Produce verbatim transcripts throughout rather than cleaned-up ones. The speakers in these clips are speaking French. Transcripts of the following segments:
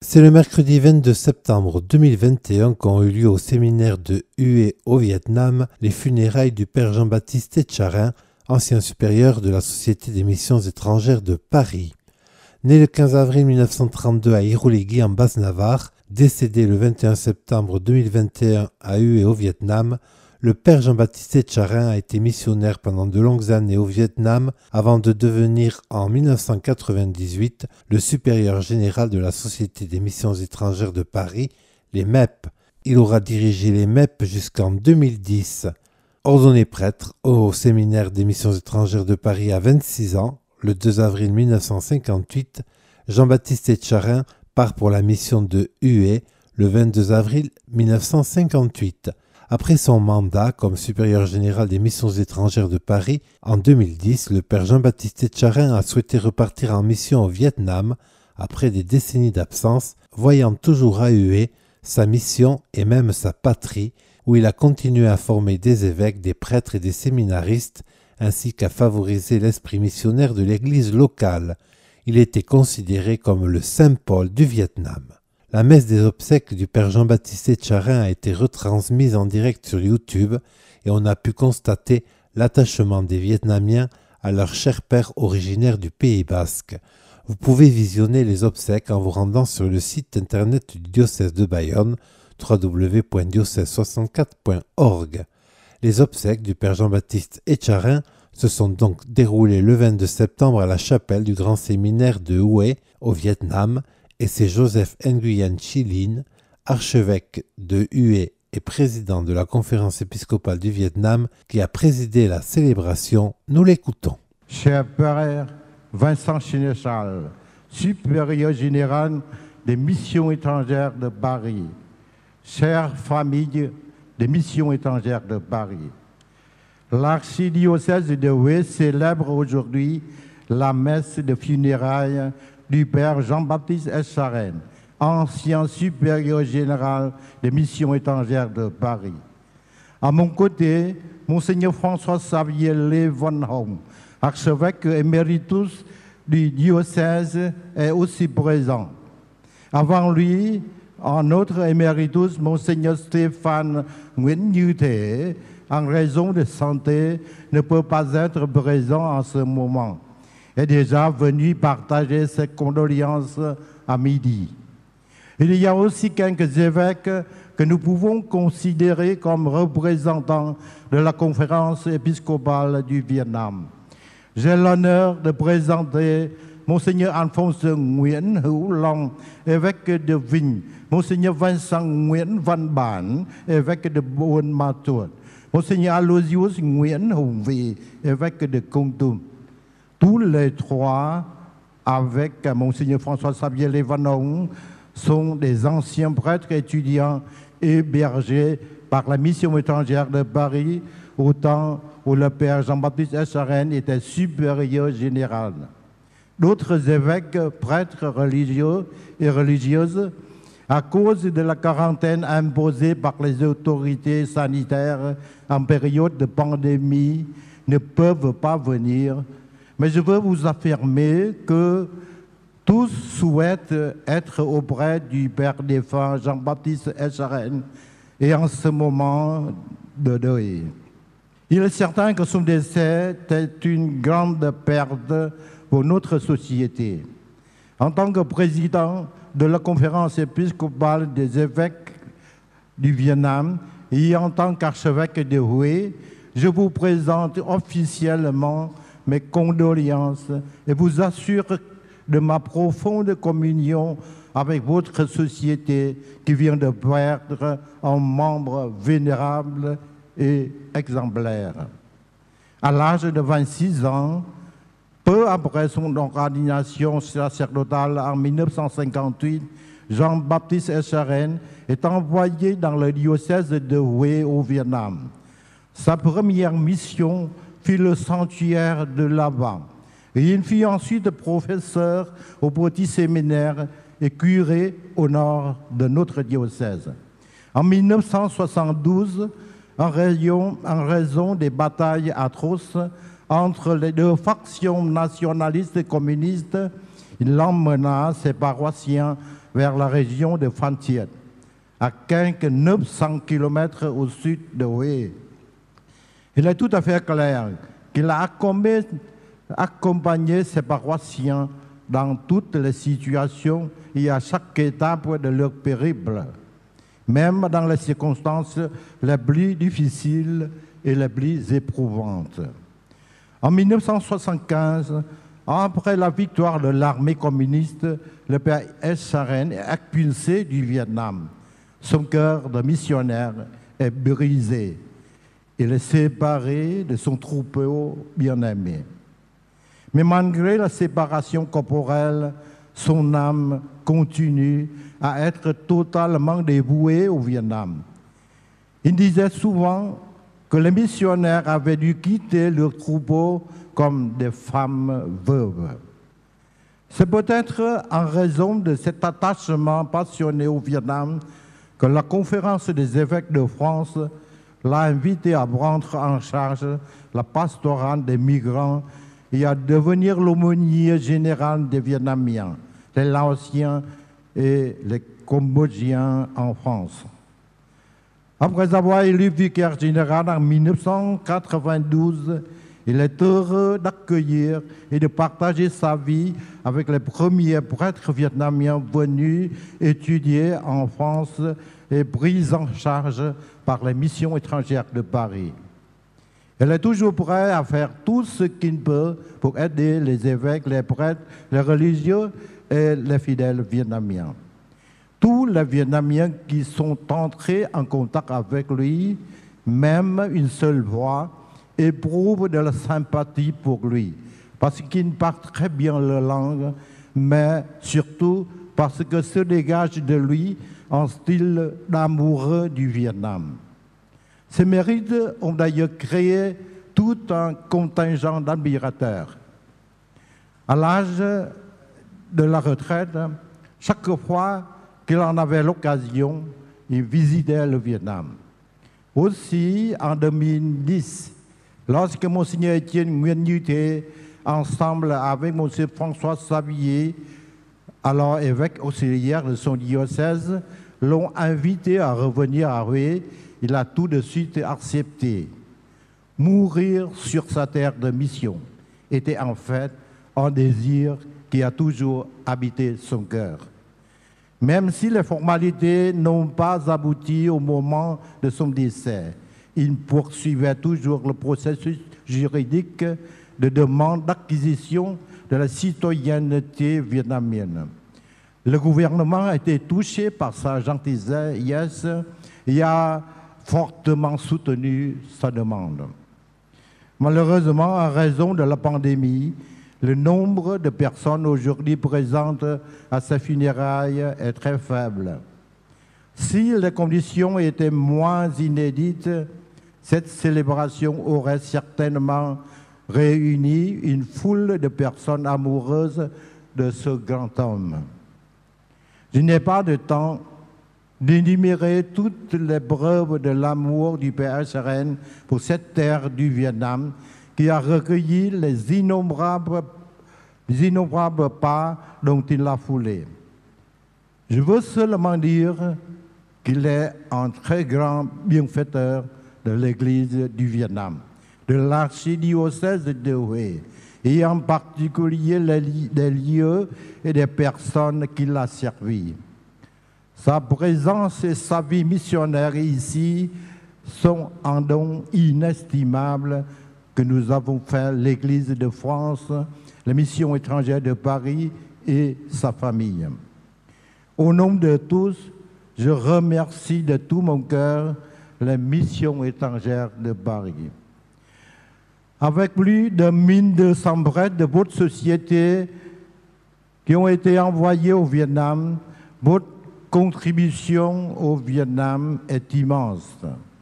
C'est le mercredi vingt-deux septembre deux mille vingt et un qu'ont eu lieu au séminaire de Hue au Vietnam les funérailles du père Jean-Baptiste Etcharin, ancien supérieur de la Société des missions étrangères de Paris. Né le quinze avril mille neuf cent trente-deux à Irouléguy en Basse-Navarre, décédé le vingt et un septembre deux mille vingt et un à Hue au Vietnam, le père Jean-Baptiste Etcharin a été missionnaire pendant de longues années au Vietnam avant de devenir en mille neuf cent quatre-vingt-dix-huit le supérieur général de la Société des missions étrangères de Paris, les M E P. Il aura dirigé les M E P jusqu'en deux mille dix. Ordonné prêtre au séminaire des missions étrangères de Paris à vingt-six ans, le deux avril mille neuf cent cinquante-huit, Jean-Baptiste Etcharin part pour la mission de Hue le vingt-deux avril mille neuf cent cinquante-huit. Après son mandat comme supérieur général des missions étrangères de Paris, en deux mille dix, le père Jean-Baptiste Etcharin a souhaité repartir en mission au Vietnam après des décennies d'absence, voyant toujours à Hue sa mission et même sa patrie, où il a continué à former des évêques, des prêtres et des séminaristes, ainsi qu'à favoriser l'esprit missionnaire de l'église locale. Il était considéré comme le Saint Paul du Vietnam. La messe des obsèques du père Jean-Baptiste Etcharin a été retransmise en direct sur YouTube et on a pu constater l'attachement des Vietnamiens à leur cher père originaire du Pays Basque. Vous pouvez visionner les obsèques en vous rendant sur le site internet du diocèse de Bayonne, w w w point diocèse soixante-quatre point org. Les obsèques du père Jean-Baptiste Etcharin se sont donc déroulées le vingt-deux septembre à la chapelle du grand séminaire de Hue au Vietnam, et c'est Joseph Nguyen Chi Linh, archevêque de Hue et président de la conférence épiscopale du Vietnam, qui a présidé la célébration. Nous l'écoutons. Cher Père Vincent Sénéchal, supérieur général des missions étrangères de Paris, chère famille des missions étrangères de Paris, l'archidiocèse de Hue célèbre aujourd'hui la messe de funérailles du père Jean-Baptiste Etcharin, ancien supérieur général des missions étrangères de Paris. À mon côté, Monseigneur François-Xavier Lévenhom, archevêque éméritus du diocèse, est aussi présent. Avant lui, un autre éméritus, Monseigneur Stéphane Nguyễn Như Thế, en raison de santé, ne peut pas être présent en ce moment, est déjà venu partager ses condoléances à midi. Il y a aussi quelques évêques que nous pouvons considérer comme représentants de la conférence épiscopale du Vietnam. J'ai l'honneur de présenter Monseigneur Alphonse Nguyễn Hữu Long, évêque de Vinh, Monseigneur Vincent Nguyễn Văn Bản, évêque de Buôn Ma Thuột, Monseigneur Aloysius Nguyễn Hùng Vị, évêque de Kon Tum. Tous les trois, avec Monseigneur François-Xavier Lévenhom, sont des anciens prêtres étudiants hébergés par la mission étrangère de Paris, au temps où le père Jean-Baptiste Etcharin était supérieur général. D'autres évêques, prêtres religieux et religieuses, à cause de la quarantaine imposée par les autorités sanitaires en période de pandémie, ne peuvent pas venir. Mais je veux vous affirmer que tous souhaitent être auprès du père défunt Jean-Baptiste Etcharin et en ce moment de deuil. Il est certain que son décès est une grande perte pour notre société. En tant que président de la conférence épiscopale des évêques du Vietnam et en tant qu'archevêque de Hue, je vous présente officiellement mes condoléances et vous assure de ma profonde communion avec votre société qui vient de perdre un membre vénérable et exemplaire. À l'âge de vingt-six ans, peu après son ordination sacerdotale en mille neuf cent cinquante-huit, Jean-Baptiste Etcharin est envoyé dans le diocèse de Hue au Vietnam. Sa première mission fut le sanctuaire de là-bas. Et il fut ensuite professeur au petit séminaire et curé au nord de notre diocèse. En mille neuf cent soixante-douze, en raison, en raison des batailles atroces entre les deux factions nationalistes et communistes, il emmena ses paroissiens vers la région de Phan Thiet, à quelque neuf cents kilomètres au sud de Hue. Il est tout à fait clair qu'il a accompagné ses paroissiens dans toutes les situations et à chaque étape de leur périple, même dans les circonstances les plus difficiles et les plus éprouvantes. En mille neuf cent soixante-quinze, après la victoire de l'armée communiste, le père S. Charen est expulsé du Vietnam. Son cœur de missionnaire est brisé. Il est séparé de son troupeau bien-aimé. Mais malgré la séparation corporelle, son âme continue à être totalement dévouée au Vietnam. Il disait souvent que les missionnaires avaient dû quitter leur troupeau comme des femmes veuves. C'est peut-être en raison de cet attachement passionné au Vietnam que la conférence des évêques de France l'a invité à prendre en charge la pastorale des migrants et à devenir l'aumônier général des Vietnamiens, les Laotiens et les Cambodgiens en France. Après avoir élu vicaire général en mille neuf cent quatre-vingt-douze, il est heureux d'accueillir et de partager sa vie avec les premiers prêtres vietnamiens venus étudier en France et pris en charge par les missions étrangères de Paris. Il est toujours prêt à faire tout ce qu'il peut pour aider les évêques, les prêtres, les religieux et les fidèles vietnamiens. Tous les Vietnamiens qui sont entrés en contact avec lui, même une seule fois, éprouvent de la sympathie pour lui, parce qu'il parle très bien la langue, mais surtout parce que se dégage de lui un style d'amoureux du Vietnam. Ces mérites ont d'ailleurs créé tout un contingent d'admirateurs. À l'âge de la retraite, chaque fois qu'il en avait l'occasion, il visitait le Vietnam. Aussi, en deux mille dix, lorsque Monseigneur Étienne Nguyen Như Thé, ensemble avec Monseigneur François Savillier, alors évêque auxiliaire de son diocèse, l'ont invité à revenir à Hue, il a tout de suite accepté. Mourir sur sa terre de mission était en fait un désir qui a toujours habité son cœur. Même si les formalités n'ont pas abouti au moment de son décès, il poursuivait toujours le processus juridique de demande d'acquisition de la citoyenneté vietnamienne. Le gouvernement a été touché par sa gentillesse et a fortement soutenu sa demande. Malheureusement, en raison de la pandémie, le nombre de personnes aujourd'hui présentes à ses funérailles est très faible. Si les conditions étaient moins inédites, cette célébration aurait certainement réuni une foule de personnes amoureuses de ce grand homme. Je n'ai pas de temps d'énumérer toutes les preuves de l'amour du Père Charen pour cette terre du Vietnam qui a recueilli les innombrables, les innombrables pas dont il l'a foulé. Je veux seulement dire qu'il est un très grand bienfaiteur de l'Église du Vietnam, de l'archidiocèse de Hue, et en particulier des lieux et des personnes qu'il a servis. Sa présence et sa vie missionnaire ici sont un don inestimable que nous avons fait l'Église de France, la mission étrangère de Paris et sa famille. Au nom de tous, je remercie de tout mon cœur la mission étrangère de Paris. Avec plus de mille deux cents prêtres de votre société qui ont été envoyés au Vietnam, votre contribution au Vietnam est immense.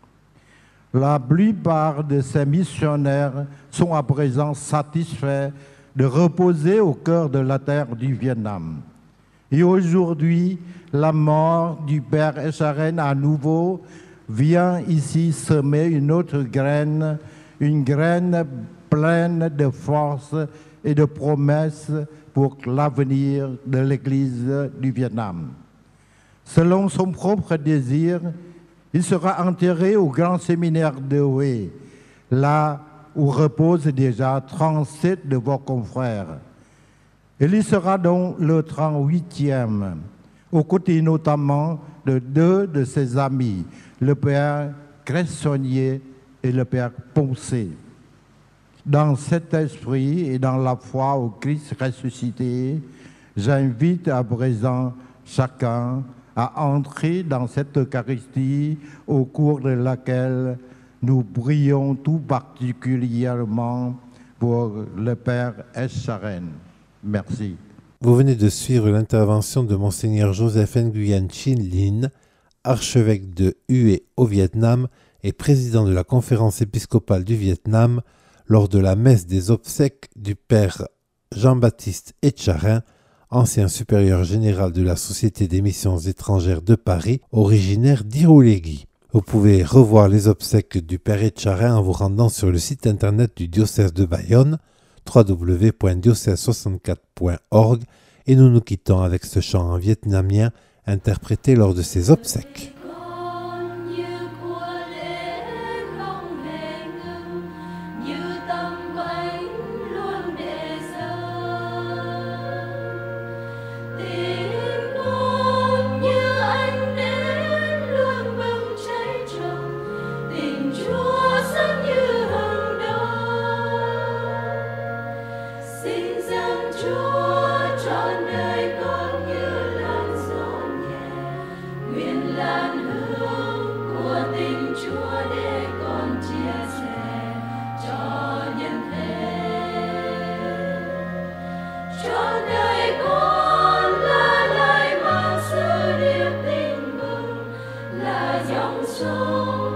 La plupart de ces missionnaires sont à présent satisfaits de reposer au cœur de la terre du Vietnam. Et aujourd'hui, la mort du Père Charen à nouveau vient ici semer une autre graine, une graine pleine de force et de promesses pour l'avenir de l'Église du Vietnam. Selon son propre désir, il sera enterré au grand séminaire de Huế, là où reposent déjà trente-sept de vos confrères. Il y sera donc le trente-huitième, aux côtés notamment de deux de ses amis, le père Cressonnier et le père Poncé. Dans cet esprit et dans la foi au Christ ressuscité, j'invite à présent chacun à entrer dans cette Eucharistie au cours de laquelle nous prions tout particulièrement pour le Père Escharen. Merci. Vous venez de suivre l'intervention de Monseigneur Joseph Nguyen Chin Lin, archevêque de Huế au Vietnam et président de la conférence épiscopale du Vietnam, lors de la messe des obsèques du Père Jean-Baptiste Etcharin, ancien supérieur général de la Société des missions étrangères de Paris, originaire d'Irulégui. Vous pouvez revoir les obsèques du Père Etcharin en vous rendant sur le site internet du diocèse de Bayonne, w w w point diocèse soixante-quatre point org, et nous nous quittons avec ce chant en vietnamien interprété lors de ces obsèques. Song